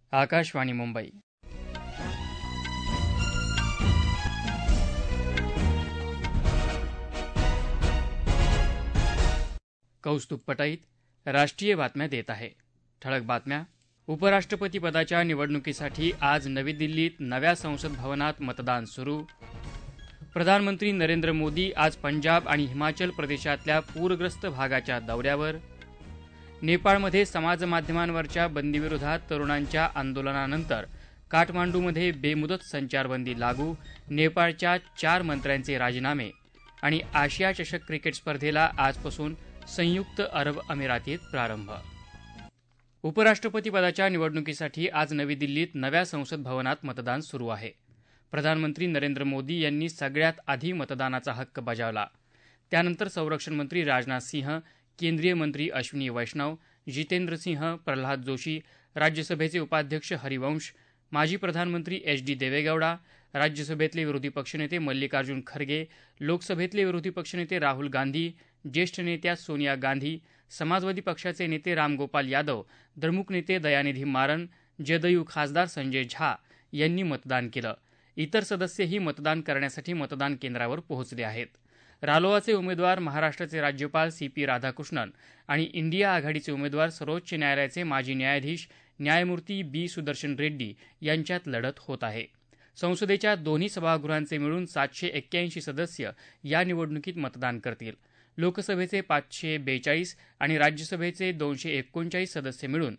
आकाशवाणी मुंबई. कौस्तुभ पटाईत राष्ट्रीय बातम्या देत आहे. ठळक बातम्या. उपराष्ट्रपती पदाच्या निवडणुकीसाठी आज नवी दिल्लीत नव्या संसद भवनात मतदान सुरू. प्रधानमंत्री नरेंद्र मोदी आज पंजाब आणि हिमाचल प्रदेशातल्या पूरग्रस्त भागाच्या दौऱ्यावर. नेपाळमध्ये समाजमाध्यमांवरच्या बंदीविरोधात तरुणांच्या आंदोलनानंतर काठमांडूमध्ये बेमुदत संचारबंदी लागू. नेपाळच्या 4 मंत्र्यांचे राजीनामे. आणि आशिया चषक क्रिकेट स्पर्धेला आजपासून संयुक्त अरब अमिरातीत प्रारंभ. उपराष्ट्रपती पदाच्या निवडणुकीसाठी आज नवी दिल्लीत नव्या संसद भवनात मतदान सुरू आहे. प्रधानमंत्री नरेंद्र मोदी यांनी सगळ्यात आधी मतदानाचा हक्क बजावला. त्यानंतर संरक्षण मंत्री राजनाथ सिंह, केंद्रीय मंत्री अश्विनी वैष्णव, जितेंद्र सिंह, प्रल्हाद जोशी, राज्यसभेचे उपाध्यक्ष हरिवंश, माजी प्रधानमंत्री एच.डी. देवेगौडा, राज्यसभेतले विरोधी पक्षनेते मल्लिकार्जुन खरगे, लोकसभेतले विरोधी पक्षनेते राहुल गांधी, ज्येष्ठ नेत्या सोनिया गांधी, समाजवादी पक्षाचे नेते रामगोपाल यादव, द्रमुक नेते दयानिधी मारन, जदयू खासदार संजय झा यांनी मतदान केलं. इतर सदस्यही मतदान करण्यासाठी मतदान केंद्रावर पोहोचले आहेत. रालोआचे उमेदवार महाराष्ट्राचे राज्यपाल सी.पी. राधाकृष्णन आणि इंडिया आघाडीचे उमेदवार सर्वोच्च न्यायालयाचे माजी न्यायाधीश न्यायमूर्ती बी. सुदर्शन रेड्डी यांच्यात लढत होत आहे. संसदेच्या दोन्ही सभागृहांचे मिळून 781 सदस्य या निवडणुकीत मतदान करतील. लोकसभेचे 542 आणि राज्यसभेचे 239 सदस्य मिळून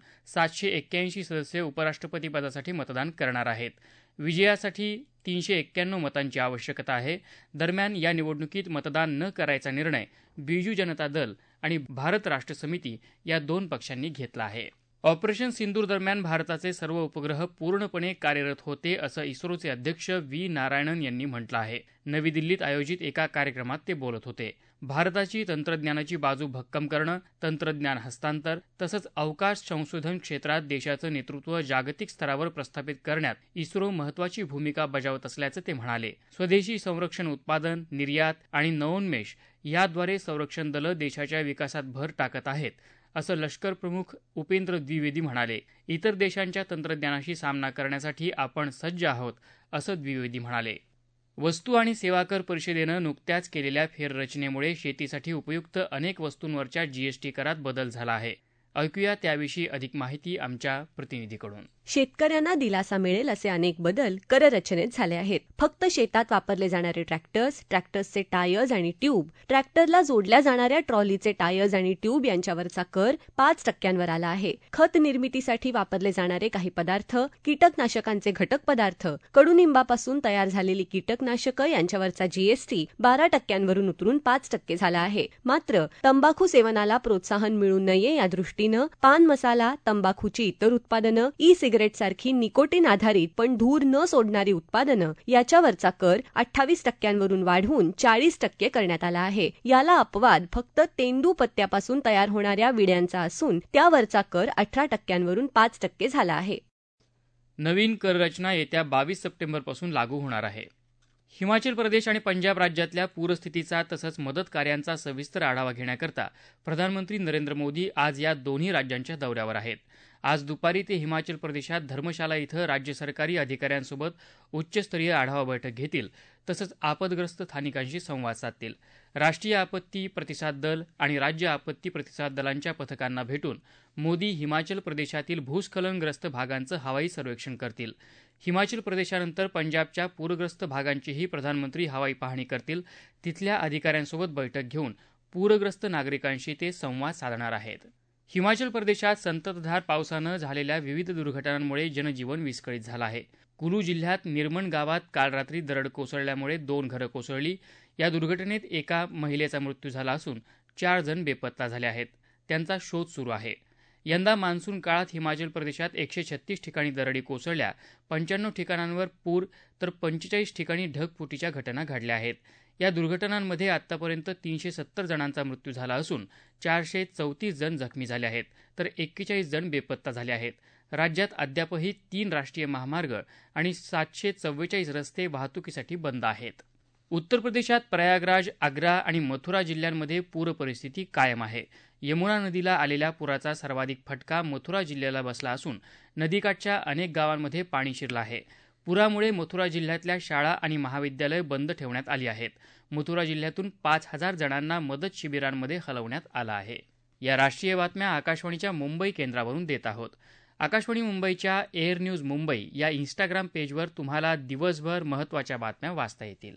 781 सदस्य उपराष्ट्रपती पदासाठी मतदान करणार आहेत. विजयासाठी 391 मतांची आवश्यकता आहे. दरम्यान या निवडणुकीत मतदान न करायचा निर्णय बिजू जनता दल आणि भारत राष्ट्र समिती या 2 पक्षांनी घेतला आहे. ऑपरेशन सिंदूर दरम्यान भारताचे सर्व उपग्रह पूर्णपणे कार्यरत होते असं इस्रोचे अध्यक्ष व्ही. नारायणन यांनी म्हटलं आहे. नवी दिल्लीत आयोजित एका कार्यक्रमात ते बोलत होते. भारताची तंत्रज्ञानाची बाजू भक्कम करणं, तंत्रज्ञान हस्तांतर तसंच अवकाश संशोधन क्षेत्रात देशाचं नेतृत्व जागतिक स्तरावर प्रस्थापित करण्यात इस्रो महत्त्वाची भूमिका बजावत असल्याचं ते म्हणाले. स्वदेशी संरक्षण उत्पादन, निर्यात आणि नवोन्मेष याद्वारे संरक्षण दलं देशाच्या विकासात भर टाकत आहेत असं लष्कर प्रमुख उपेंद्र द्विवेदी म्हणाले. इतर देशांच्या तंत्रज्ञानाशी सामना करण्यासाठी आपण सज्ज आहोत असं द्विवेदी म्हणाले. वस्तू आणि सेवा कर परिषदेनं नुकत्याच केलेल्या फेररचनेमुळे शेतीसाठी उपयुक्त अनेक वस्तूंवरच्या जीएसटी करात बदल झाला आहे. ऐकूया त्याविषयी अधिक माहिती आमच्या प्रतिनिधीकडून. शेतकऱ्यांना दिलासा मिळेल असे अनेक बदल कररचनेत झाले आहेत. फक्त शेतात वापरले जाणारे ट्रॅक्टर्सचे टायर्स आणि ट्यूब, ट्रॅक्टरला जोडल्या जाणाऱ्या ट्रॉलीचे टायर्स आणि ट्यूब यांच्यावरचा कर 5% वर आला आहे. खत निर्मितीसाठी वापरले जाणारे काही पदार्थ, कीटकनाशकांचे घटक पदार्थ, कडुनिंबापासून तयार झालेली कीटकनाशकं यांच्यावरचा जीएसटी 12% उतरून 5% झाला आहे. मात्र तंबाखू सेवनाला प्रोत्साहन मिळू नये या दृष्टीनं पान मसाला, तंबाखूची इतर उत्पादनं, सिगारेट सारखी निकोटीन आधारित पण धूर न सोडणारी उत्पादनं याच्यावरचा कर 28% वरून वाढवून 40% करण्यात आला आहे. याला अपवाद फक्त तेंदूपत्त्यापासून तयार होणाऱ्या विड्यांचा असून त्यावरचा कर 18% वरून 5% झाला आहे. नवीन कररचना येत्या 22 सप्टेंबरपासून लागू होणार आहे. हिमाचल प्रदेश आणि पंजाब राज्यातल्या पूरस्थितीचा तसंच मदत कार्यांचा सविस्तर आढावा घेण्याकरता प्रधानमंत्री नरेंद्र मोदी आज या दोन्ही राज्यांच्या दौऱ्यावर आहेत. आज दुपारी ते हिमाचल प्रदेशात धर्मशाला इथं राज्य सरकारी अधिकाऱ्यांसोबत उच्चस्तरीय आढावा बैठक घेतील. तसंच आपदग्रस्त स्थानिकांशी संवाद साधतील. राष्ट्रीय आपत्ती प्रतिसाद दल आणि राज्य आपत्ती प्रतिसाद दलांच्या पथकांना भेटून मोदी हिमाचल प्रदेशातील भूस्खलनग्रस्त भागांचं हवाई सर्वेक्षण करतील. हिमाचल प्रदेशानंतर पंजाबच्या पूरग्रस्त भागांचीही प्रधानमंत्री हवाई पाहणी करतील. तिथल्या अधिकाऱ्यांसोबत बैठक घेऊन पूरग्रस्त नागरिकांशी ते संवाद साधणार आहेत. हिमाचल प्रदेशात संततधार पावसानं झालेल्या विविध दुर्घटनांमुळे जनजीवन विस्कळीत झालं आहे. कुलू जिल्ह्यात निर्मण गावात काल रात्री दरड कोसळल्यामुळे 2 घरं कोसळली. या दुर्घटनेत एका महिलेचा मृत्यू झाला असून 4 जण बेपत्ता झाले आहेत. त्यांचा शोध सुरू आहे. यंदा मान्सून काळात हिमाचल प्रदेशात 136 ठिकाणी दरडी कोसळल्या, 95 ठिकाणांवर पूर तर 45 ठिकाणी ढगफुटीच्या घटना घडल्या आहेत. या दुर्घटनांमध्ये आतापर्यंत 370 जणांचा मृत्यू झाला असून 434 जण जखमी झाले आहेत तर 41 जण बेपत्ता झाले आहेत. राज्यात अद्यापही 3 राष्ट्रीय महामार्ग आणि 744 रस्ते वाहतुकीसाठी बंद आहेत. उत्तर प्रदेशात प्रयागराज, आग्रा आणि मथुरा जिल्ह्यांमध्ये पूर परिस्थिती कायम आहे. यमुना नदीला आलेल्या पुराचा सर्वाधिक फटका मथुरा जिल्ह्याला बसला असून नदीकाठच्या अनेक गावांमध्ये पाणी शिरलं आहे. पुरामुळे मथुरा जिल्ह्यातल्या शाळा आणि महाविद्यालय बंद ठेवण्यात आली आहेत. मथुरा जिल्ह्यातून 5,000 जणांना मदत शिबिरांमध्ये हलवण्यात आलं आहे. या राष्ट्रीय बातम्या आकाशवाणीच्या मुंबई केंद्रावरून देत आहोत. आकाशवाणी मुंबईच्या एअर न्यूज मुंबई या इंस्टाग्राम पेजवर तुम्हाला दिवसभर महत्त्वाच्या बातम्या वाचता येतील.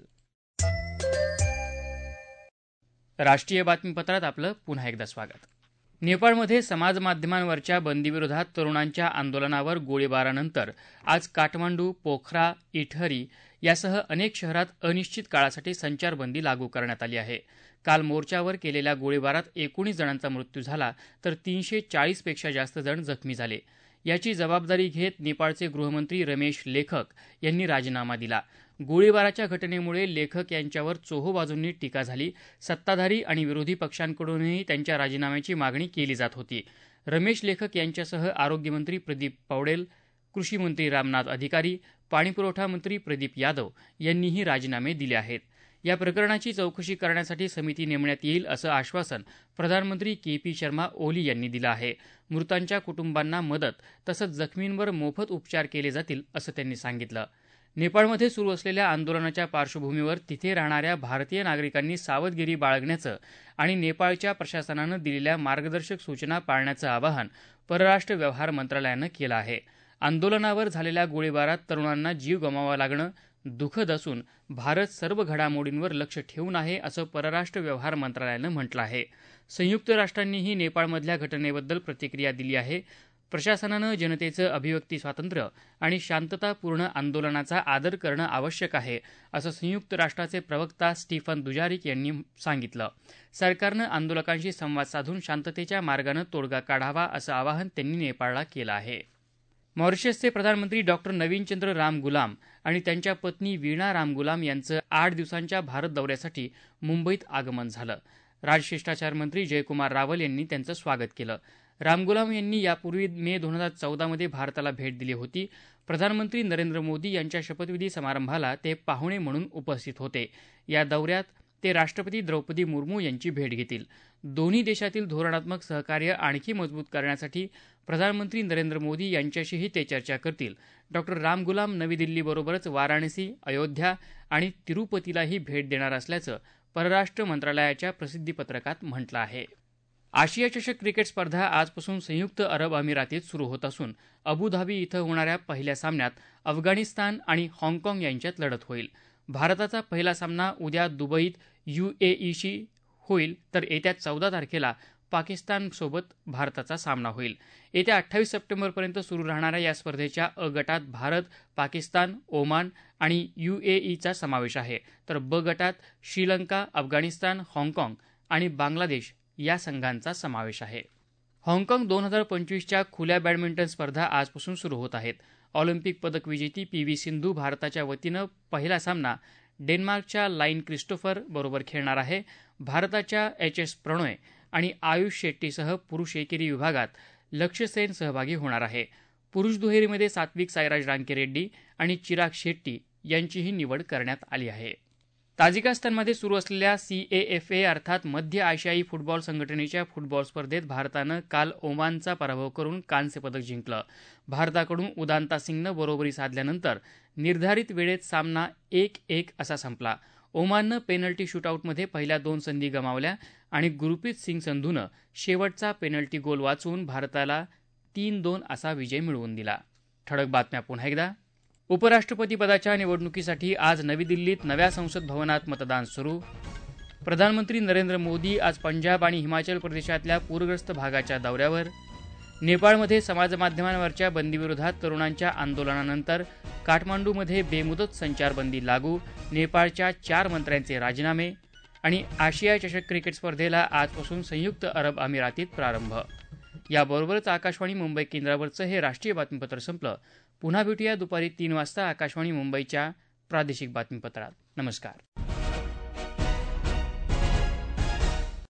राष्ट्रीय बातमीपत्रात आपलं पुन्हा एकदा स्वागत. नेपाळमध्ये समाजमाध्यमांवरच्या बंदीविरोधात तरुणांच्या आंदोलनावर गोळीबारानंतर आज काठमांडू, पोखरा, इटहरी यासह अनेक शहरात अनिश्चित काळासाठी संचारबंदी लागू करण्यात आली आहे. काल मोर्चावर केलेल्या गोळीबारात 19 जणांचा मृत्यू झाला तर 340 पेक्षा जास्त जण जखमी झाले. याची जबाबदारी घेत नेपाळचे गृहमंत्री रमेश लेखक यांनी राजीनामा दिला. गोळीबाराच्या घटनेमुळे लेखक यांच्यावर चोहोबाजूंनी टीका झाली. सत्ताधारी आणि विरोधी पक्षांकडूनही त्यांच्या राजीनाम्याची मागणी केली जात होती. रमेश लेखक यांच्यासह आरोग्यमंत्री प्रदीप पौडेल, कृषी मंत्री रामनाथ अधिकारी, पाणीपुरवठा मंत्री प्रदीप यादव यांनीही राजीनामे दिले आहेत. या प्रकरणाची चौकशी करण्यासाठी समिती नेमण्यात येईल असं आश्वासन प्रधानमंत्री के.पी. शर्मा ओली यांनी दिलं आहे. मृतांच्या कुटुंबांना मदत तसंच जखमींवर मोफत उपचार केले जातील असं त्यांनी सांगितलं. नेपाळमध्ये सुरू असलेल्या आंदोलनाच्या पार्श्वभूमीवर तिथे राहणाऱ्या भारतीय नागरिकांनी सावधगिरी बाळगण्याचं आणि नेपाळच्या प्रशासनानं दिलेल्या मार्गदर्शक सूचना पाळण्याचं आवाहन परराष्ट्र व्यवहार मंत्रालयानं केलं आहे. आंदोलनावर झालेल्या गोळीबारात तरुणांना जीव गमावा लागणं दुःखद असून भारत सर्व घडामोडींवर लक्ष ठेवून आहे असं परराष्ट्र व्यवहार मंत्रालयानं म्हटलं आहे. संयुक्त राष्ट्रांनीही नेपाळमधल्या घटनेबद्दल प्रतिक्रिया दिली आहे. प्रशासनानं जनतेचं अभिव्यक्ती स्वातंत्र्य आणि शांततापूर्ण आंदोलनाचा आदर करणं आवश्यक आहे असं संयुक्त राष्ट्राचे प्रवक्ता स्टीफन दुजारिक यांनी सांगितलं. सरकारनं आंदोलकांशी संवाद साधून शांततेच्या मार्गानं तोडगा काढावा असं आवाहन त्यांनी नेपाळला केलं आहे. मॉरिशसचे प्रधानमंत्री डॉक्टर नवीनचंद्र रामगुलाम आणि त्यांच्या पत्नी वीणा रामगुलाम यांचं 8 दिवसांच्या भारत दौऱ्यासाठी मुंबईत आगमन झालं. राजशिष्टाचार मंत्री जयकुमार रावल यांनी त्यांचं स्वागत केलं. रामगुलाम यांनी यापूर्वी मे 2014मध्ये भारताला भेट दिली होती. प्रधानमंत्री नरेंद्र मोदी यांच्या शपथविधी समारंभाला ते पाहुणे म्हणून उपस्थित होते. या दौऱ्यात ते राष्ट्रपती द्रौपदी मुर्मू यांची भेट घेतील. दोन्ही देशातील धोरणात्मक सहकार्य आणखी मजबूत करण्यासाठी प्रधानमंत्री नरेंद्र मोदी यांच्याशीही ते चर्चा करतील. डॉक्टर रामगुलाम नवी दिल्लीबरोबरच वाराणसी, अयोध्या आणि तिरुपतीलाही भेट देणार असल्याचं परराष्ट्र मंत्रालयाच्या प्रसिद्धीपत्रकात म्हटलं आहे. आशिया चषक क्रिकेट स्पर्धा आजपासून संयुक्त अरब अमिरातीत सुरू होत असून अबुधाबी इथं होणाऱ्या पहिल्या सामन्यात अफगाणिस्तान आणि हाँगकाँग यांच्यात लढत होईल. भारताचा पहिला सामना उद्या दुबईत UAEशी होईल तर येत्या 14 तारखेला पाकिस्तानसोबत भारताचा सामना होईल. येत्या 28 सप्टेंबरपर्यंत सुरू राहणाऱ्या या स्पर्धेच्या अ गटात भारत, पाकिस्तान, ओमान आणि UAEचा समावेश आहे तर ब गटात श्रीलंका, अफगाणिस्तान, हाँगकाँग आणि बांगलादेश या संघांचा समावेश आहे. हाँगकाँग 2025च्या खुल्या बॅडमिंटन स्पर्धा आजपासून सुरू होत आहेत. ऑलिम्पिक पदक विजेती PV सिंधू भारताच्या वतीनं पहिला सामना डेन्मार्कच्या लाईन क्रिस्टोफर बरोबर खेळणार आहे. भारताच्या HS प्रणोय आणि आयुष शेट्टीसह पुरुष एकेरी विभागात लक्ष्य सेन सहभागी होणार आहे. पुरुष दुहेरीमध्ये सात्विक साईराज रांकीरेड्डी आणि चिराग शेट्टी यांचीही निवड करण्यात आली आहे. ताजिकिस्तानमध्ये सुरू असलेल्या CAFA अर्थात मध्य आशियाई फुटबॉल संघटनेच्या फुटबॉल स्पर्धेत भारतानं काल ओमानचा पराभव करून कांस्य पदक जिंकलं. भारताकडून उदांता सिंगनं बरोबरी साधल्यानंतर निर्धारित वेळेत सामना 1-1 असा संपला. ओमाननं पेनल्टी शूटआउटमध्ये पहिल्या 2 संधी गमावल्या आणि गुरप्रीत सिंग संधूनं शेवटचा पेनल्टी गोल वाचवून भारताला 3-2 असा विजय मिळवून दिला. ठळक बातम्या पुन्हा एकदा. उपराष्ट्रपतीपदाच्या निवडणुकीसाठी आज नवी दिल्लीत नव्या संसद भवनात मतदान सुरू. प्रधानमंत्री नरेंद्र मोदी आज पंजाब आणि हिमाचल प्रदेशातल्या पूरग्रस्त भागाच्या दौऱ्यावर. नेपाळमध्ये समाजमाध्यमांवरच्या बंदीविरोधात तरुणांच्या आंदोलनानंतर काठमांडूमध्ये बेमुदत संचारबंदी लागू. नेपाळच्या 4 मंत्र्यांचे राजीनामे. आणि आशिया चषक क्रिकेट स्पर्धेला आजपासून संयुक्त अरब अमिरातीत प्रारंभ. याबरोबरच आकाशवाणी मुंबई केंद्रावरचं हे राष्ट्रीय बातमीपत्र संपलं. पुन्हा भेटूया दुपारी 3 वाजता आकाशवाणी मुंबईच्या प्रादेशिक बातमीपत्रात. नमस्कार.